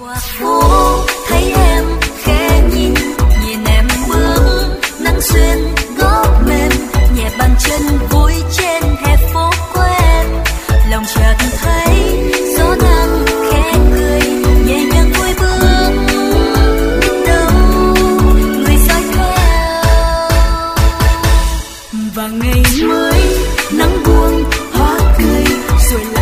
Qua phố thấy em khẽ nhìn, nhìn em bước nắng xuyên gót mềm, nhẹ bàn chân vui trên hè phố quen, lòng chợt thấy gió nắng khẽ cười, nhẹ nhàng vui bước biết đâu người dõi theo. Và ngày mới nắng buông hoa cười rồi lại